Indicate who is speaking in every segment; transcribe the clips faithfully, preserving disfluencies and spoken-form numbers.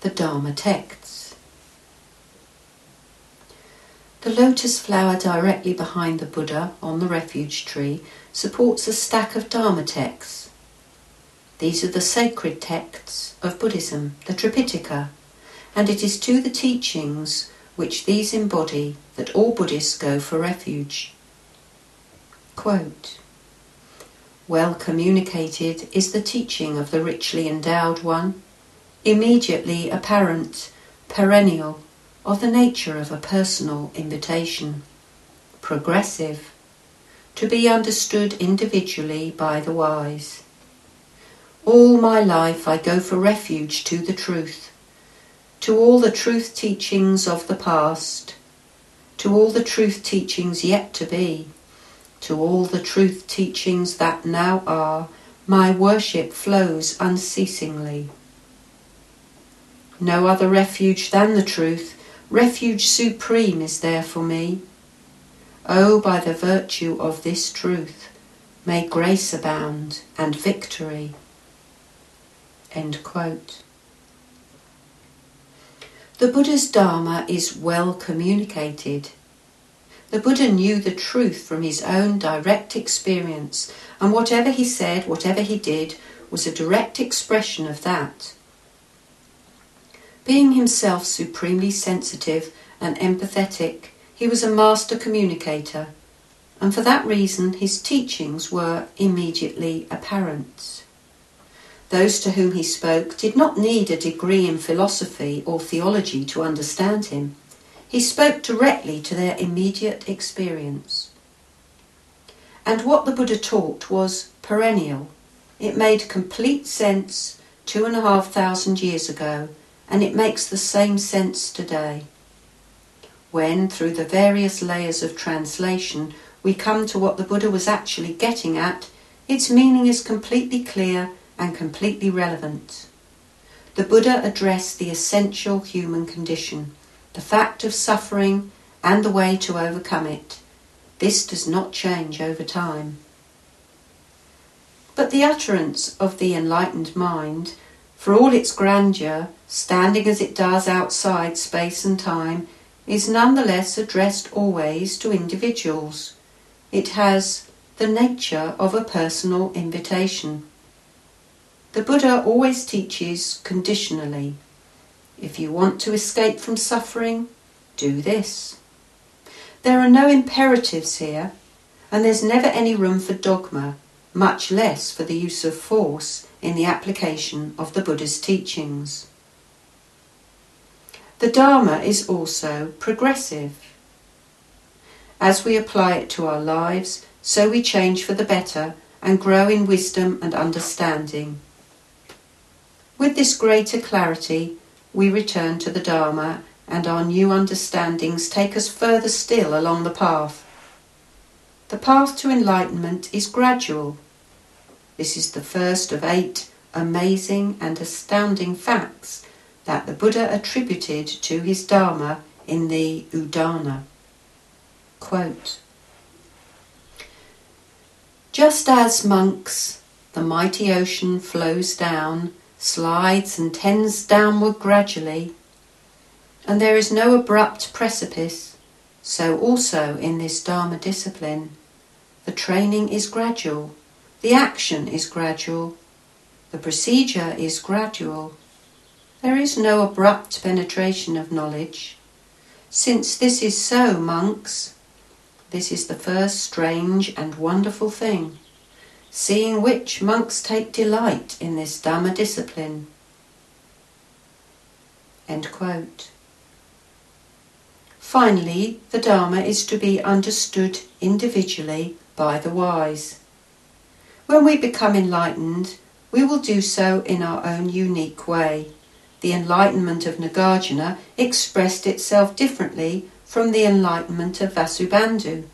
Speaker 1: the Dharma texts. The lotus flower directly behind the Buddha on the refuge tree supports a stack of Dharma texts. These are the sacred texts of Buddhism, the Tripitaka, and it is to the teachings which these embody that all Buddhists go for refuge. Quote, "Well communicated is the teaching of the richly endowed one, immediately apparent, perennial, of the nature of a personal invitation, progressive, to be understood individually by the wise. All my life I go for refuge to the truth, to all the truth teachings of the past, to all the truth teachings yet to be, to all the truth teachings that now are, my worship flows unceasingly. No other refuge than the truth, refuge supreme is there for me. Oh, by the virtue of this truth, may grace abound and victory." End quote. The Buddha's Dharma is well communicated. The Buddha knew the truth from his own direct experience, and whatever he said, whatever he did, was a direct expression of that. Being himself supremely sensitive and empathetic, he was a master communicator, and for that reason his teachings were immediately apparent. Those to whom he spoke did not need a degree in philosophy or theology to understand him. He spoke directly to their immediate experience. And what the Buddha taught was perennial. It made complete sense two and a half thousand years ago, and it makes the same sense today. When, through the various layers of translation, we come to what the Buddha was actually getting at, its meaning is completely clear and completely relevant. The Buddha addressed the essential human condition, the fact of suffering and the way to overcome it. This does not change over time. But the utterance of the enlightened mind, for all its grandeur, standing as it does outside space and time, is nonetheless addressed always to individuals. It has the nature of a personal invitation. The Buddha always teaches conditionally. If you want to escape from suffering, do this. There are no imperatives here, and there's never any room for dogma, much less for the use of force in the application of the Buddha's teachings. The Dharma is also progressive. As we apply it to our lives, so we change for the better and grow in wisdom and understanding. With this greater clarity, we return to the Dharma, and our new understandings take us further still along the path. The path to enlightenment is gradual. This is the first of eight amazing and astounding facts that the Buddha attributed to his Dharma in the Udana. Quote, "Just as, monks, the mighty ocean flows down, slides and tends downward gradually, and there is no abrupt precipice, so also in this Dharma discipline, the training is gradual, the action is gradual, the procedure is gradual. There is no abrupt penetration of knowledge. Since this is so, monks, this is the first strange and wonderful thing, seeing which monks take delight in this Dhamma discipline." End quote. Finally, the Dharma is to be understood individually by the wise. When we become enlightened, we will do so in our own unique way. The enlightenment of Nagarjuna expressed itself differently from the enlightenment of Vasubandhu.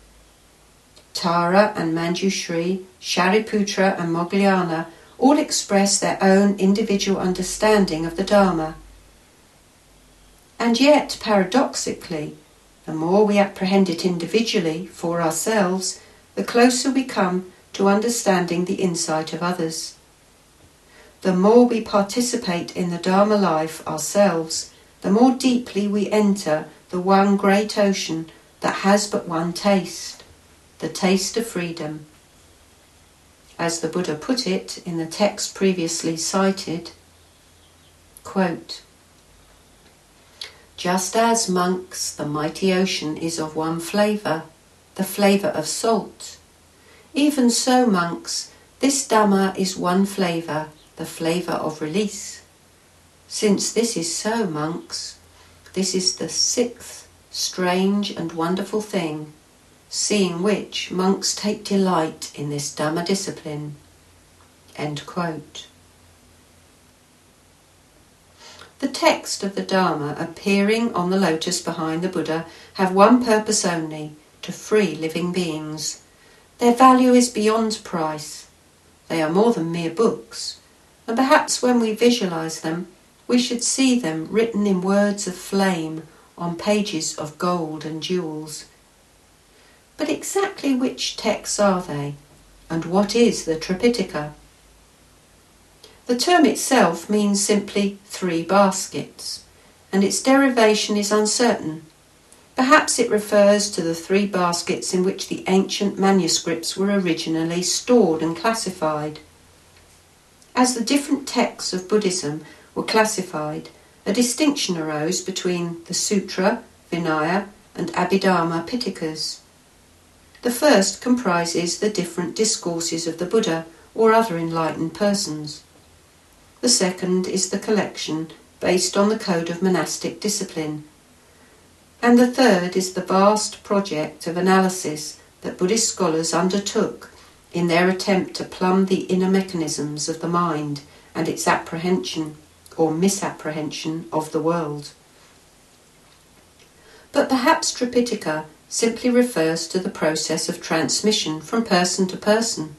Speaker 1: Tara and Manjushri, Shariputra and Moggallana all express their own individual understanding of the Dharma. And yet, paradoxically, the more we apprehend it individually for ourselves, the closer we come to understanding the insight of others. the more we participate in the Dharma life ourselves, the more deeply we enter the one great ocean that has but one taste, the taste of freedom. As the Buddha put it in the text previously cited, quote, "Just as, monks, the mighty ocean is of one flavour, the flavour of salt, even so, monks, this Dhamma is one flavour, the flavour of release. Since this is so, monks, this is the sixth strange and wonderful thing, seeing which monks take delight in this Dhamma discipline." End quote. The text of the Dharma appearing on the lotus behind the Buddha have one purpose only, to free living beings. Their value is beyond price. They are more than mere books, and perhaps when we visualize them, we should see them written in words of flame on pages of gold and jewels. But exactly which texts are they, and what is the Tripitaka? The term itself means simply three baskets, and its derivation is uncertain. Perhaps it refers to the three baskets in which the ancient manuscripts were originally stored and classified. As the different texts of Buddhism were classified, a distinction arose between the Sutra, Vinaya, and Abhidharma Pitakas. The first comprises the different discourses of the Buddha or other enlightened persons. The second is the collection based on the code of monastic discipline. And the third is the vast project of analysis that Buddhist scholars undertook in their attempt to plumb the inner mechanisms of the mind and its apprehension or misapprehension of the world. But perhaps Tripitaka simply refers to the process of transmission from person to person.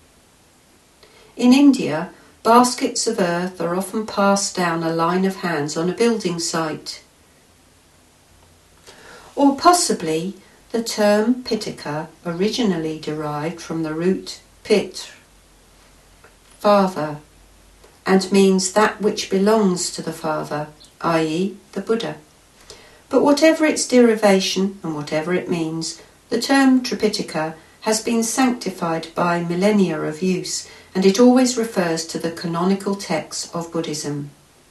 Speaker 1: In India, baskets of earth are often passed down a line of hands on a building site. Or possibly the term Pitaka originally derived from the root pit, father, and means that which belongs to the Father, that is the Buddha. But whatever its derivation and whatever it means, the term Tripitaka has been sanctified by millennia of use, and it always refers to the canonical texts of Buddhism.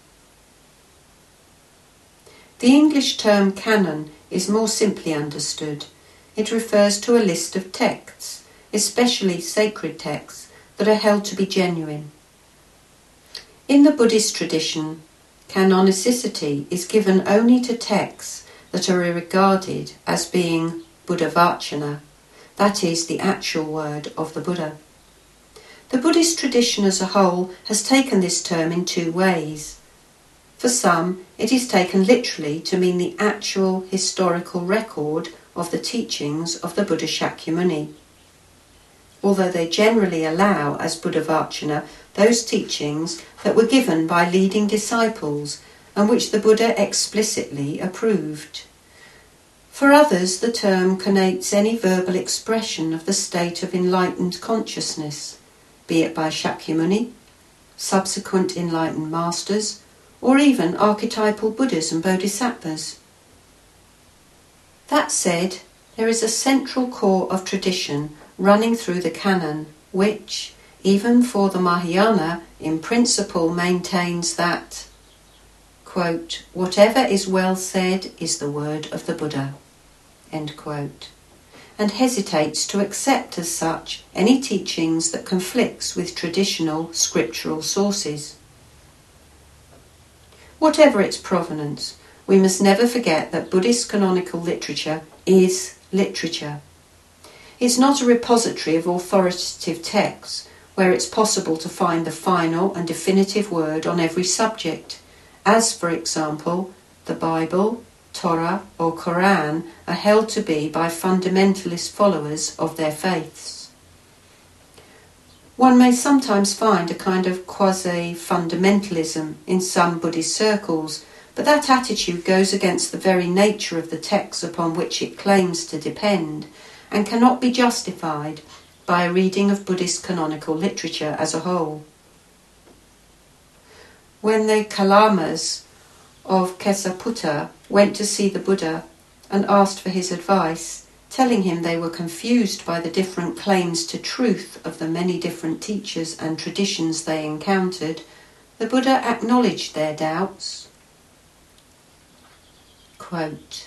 Speaker 1: The English term canon is more simply understood. It refers to a list of texts, especially sacred texts, that are held to be genuine. In the Buddhist tradition, canonicity is given only to texts that are regarded as being Buddhavacana, that is, the actual word of the Buddha. The Buddhist tradition as a whole has taken this term in two ways. For some, it is taken literally to mean the actual historical record of the teachings of the Buddha Shakyamuni, although they generally allow as Buddhavacana those teachings that were given by leading disciples and which the Buddha explicitly approved. For others, the term connotes any verbal expression of the state of enlightened consciousness, be it by Shakyamuni, subsequent enlightened masters, or even archetypal Buddhas and Bodhisattvas. That said, there is a central core of tradition running through the canon, which, even for the Mahayana, in principle maintains that, quote, "whatever is well said is the word of the Buddha," end quote, and hesitates to accept as such any teachings that conflicts with traditional scriptural sources. Whatever its provenance, we must never forget that Buddhist canonical literature is literature. It's not a repository of authoritative texts where it's possible to find the final and definitive word on every subject, as, for example, the Bible, Torah or Quran are held to be by fundamentalist followers of their faiths. One may sometimes find a kind of quasi-fundamentalism in some Buddhist circles, but that attitude goes against the very nature of the texts upon which it claims to depend, and cannot be justified by a reading of Buddhist canonical literature as a whole. when the Kalamas of Kesaputta went to see the Buddha and asked for his advice, telling him they were confused by the different claims to truth of the many different teachers and traditions they encountered, the Buddha acknowledged their doubts. Quote,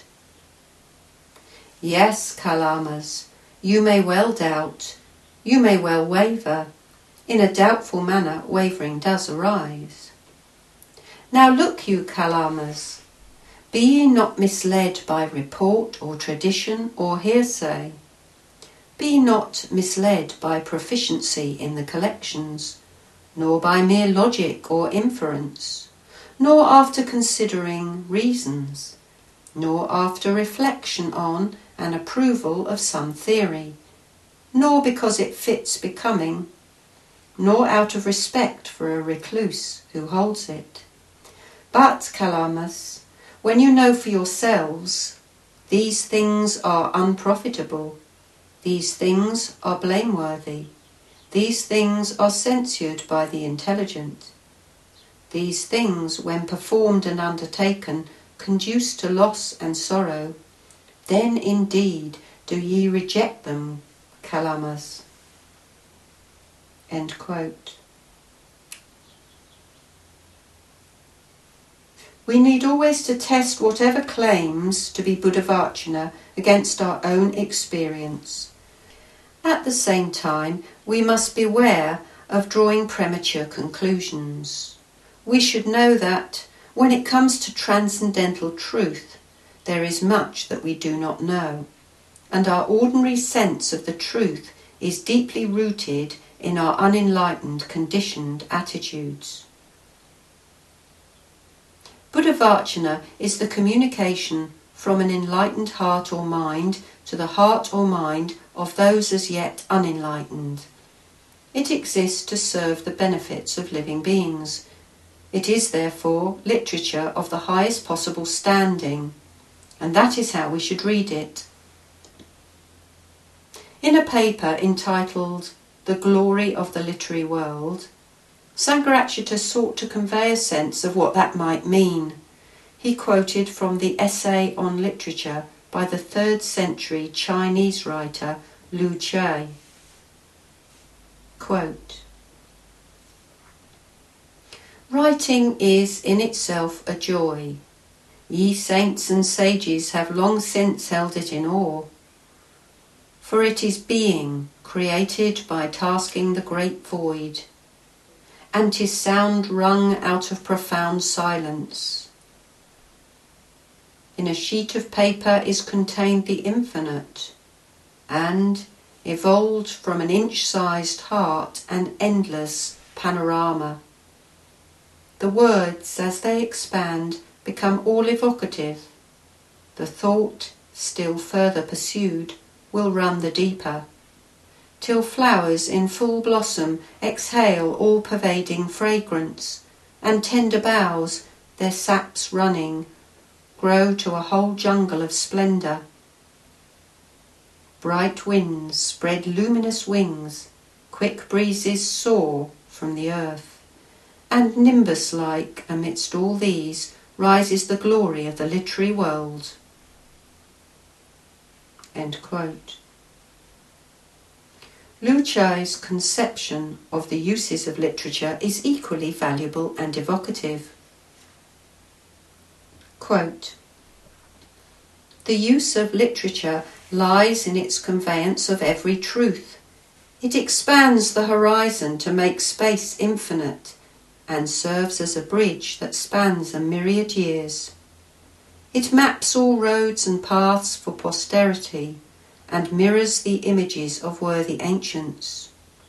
Speaker 1: "Yes, Kalamas, you may well doubt, you may well waver. In a doubtful manner, wavering does arise. Now look you, Kalamas, be ye not misled by report or tradition or hearsay. Be not misled by proficiency in the collections, nor by mere logic or inference, nor after considering reasons, nor after reflection on and approval of some theory, nor because it fits becoming, nor out of respect for a recluse who holds it. But, Kalamas, when you know for yourselves, these things are unprofitable, these things are blameworthy, these things are censured by the intelligent. These things, when performed and undertaken, conduce to loss and sorrow, then indeed do ye reject them, Kalamas." End quote. We need always to test whatever claims to be Buddhavacana against our own experience. At the same time, we must beware of drawing premature conclusions. We should know that, when it comes to transcendental truth, there is much that we do not know, and our ordinary sense of the truth is deeply rooted in our unenlightened, conditioned attitudes. Buddhavacana is the communication from an enlightened heart or mind to the heart or mind of those as yet unenlightened. It exists to serve the benefits of living beings. It is, therefore, literature of the highest possible standing, and that is how we should read it. In a paper entitled "The Glory of the Literary World," Sangharakshita sought to convey a sense of what that might mean. He quoted from the Essay on Literature by the third century Chinese writer Lu Cai. Quote, "Writing is in itself a joy. Ye saints and sages have long since held it in awe. For it is being, created by tasking the great void, and 'tis sound wrung out of profound silence. In a sheet of paper is contained the infinite, and, evolved from an inch-sized heart, an endless panorama. The words, as they expand, become all evocative. The thought, still further pursued, will run the deeper, till flowers in full blossom exhale all-pervading fragrance, and tender boughs, their saps running, grow to a whole jungle of splendour. Bright winds spread luminous wings, quick breezes soar from the earth, and nimbus-like amidst all these rises the glory of the literary world." End quote. Lu Cai's conception of the uses of literature is equally valuable and evocative. Quote, "The use of literature lies in its conveyance of every truth. It expands the horizon to make space infinite, and serves as a bridge that spans a myriad years. It maps all roads and paths for posterity, and mirrors the images of worthy ancients,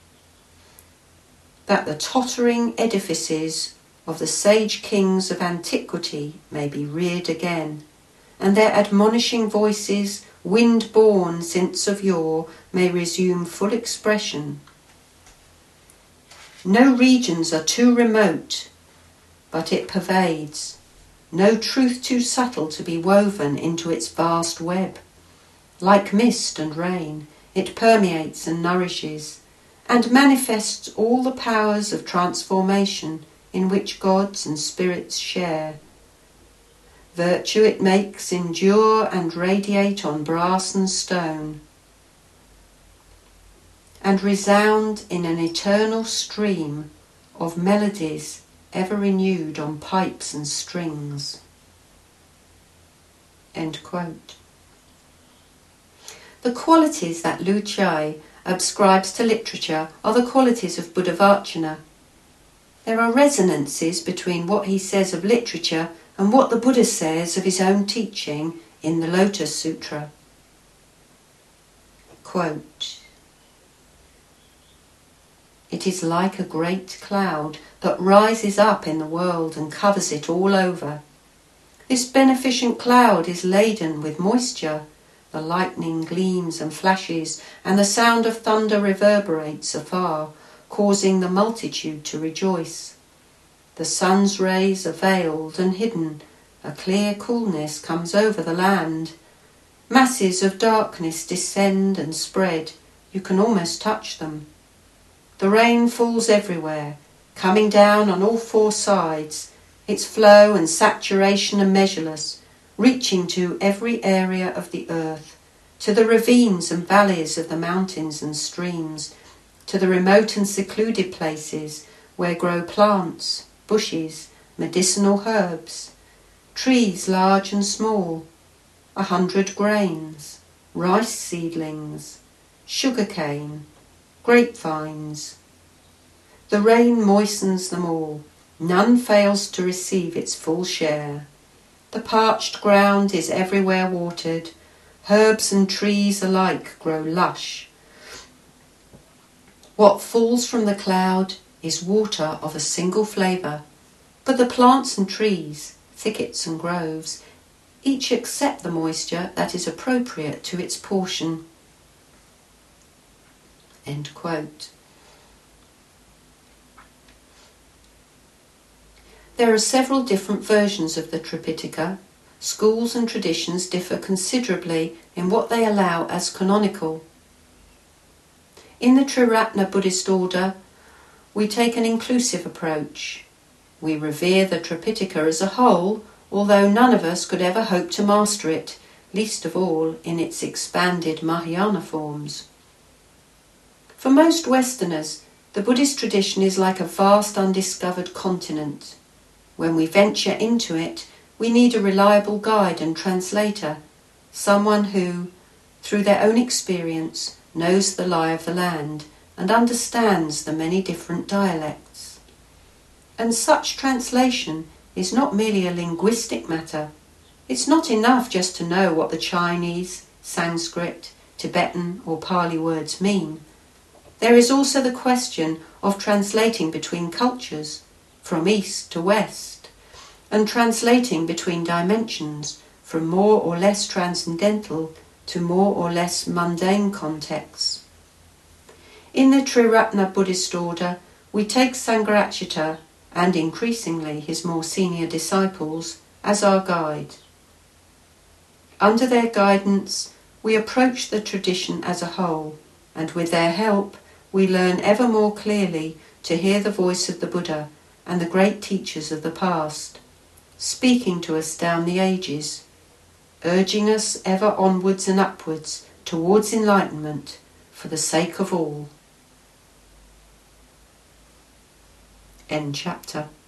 Speaker 1: that the tottering edifices of the sage kings of antiquity may be reared again, and their admonishing voices, wind-born since of yore, may resume full expression. No regions are too remote, but it pervades, no truth too subtle to be woven into its vast web. Like mist and rain, it permeates and nourishes, and manifests all the powers of transformation in which gods and spirits share. Virtue it makes endure and radiate on brass and stone, and resound in an eternal stream of melodies ever renewed on pipes and strings. End quote. The qualities that Lu Chiayi ascribes to literature are the qualities of Buddhavarchana. There are resonances between what he says of literature and what the Buddha says of his own teaching in the Lotus Sutra. Quote, "It is like a great cloud that rises up in the world and covers it all over. This beneficent cloud is laden with moisture. The lightning gleams and flashes, and the sound of thunder reverberates afar, causing the multitude to rejoice. The sun's rays are veiled and hidden. A clear coolness comes over the land. Masses of darkness descend and spread. You can almost touch them. The rain falls everywhere, coming down on all four sides. Its flow and saturation are measureless, reaching to every area of the earth, to the ravines and valleys of the mountains and streams, to the remote and secluded places where grow plants, bushes, medicinal herbs, trees large and small, a hundred grains, rice seedlings, sugar cane, grapevines. The rain moistens them all. None fails to receive its full share. The parched ground is everywhere watered. Herbs and trees alike grow lush. What falls from the cloud is water of a single flavour, but the plants and trees, thickets and groves, each accept the moisture that is appropriate to its portion." End quote. There are several different versions of the Tripitaka. Schools and traditions differ considerably in what they allow as canonical. In the Triratna Buddhist order, we take an inclusive approach. We revere the Tripitaka as a whole, although none of us could ever hope to master it, least of all in its expanded Mahayana forms. For most Westerners, the Buddhist tradition is like a vast undiscovered continent. When we venture into it, we need a reliable guide and translator, someone who, through their own experience, knows the lie of the land and understands the many different dialects. And such translation is not merely a linguistic matter. It's not enough just to know what the Chinese, Sanskrit, Tibetan or Pali words mean. There is also the question of translating between cultures, from east to west, and translating between dimensions, from more or less transcendental to more or less mundane contexts. In the Triratna Buddhist order, we take Sangharakshita, and increasingly his more senior disciples, as our guide. Under their guidance, we approach the tradition as a whole, and with their help, we learn ever more clearly to hear the voice of the Buddha and the great teachers of the past, speaking to us down the ages, urging us ever onwards and upwards towards enlightenment for the sake of all. End chapter.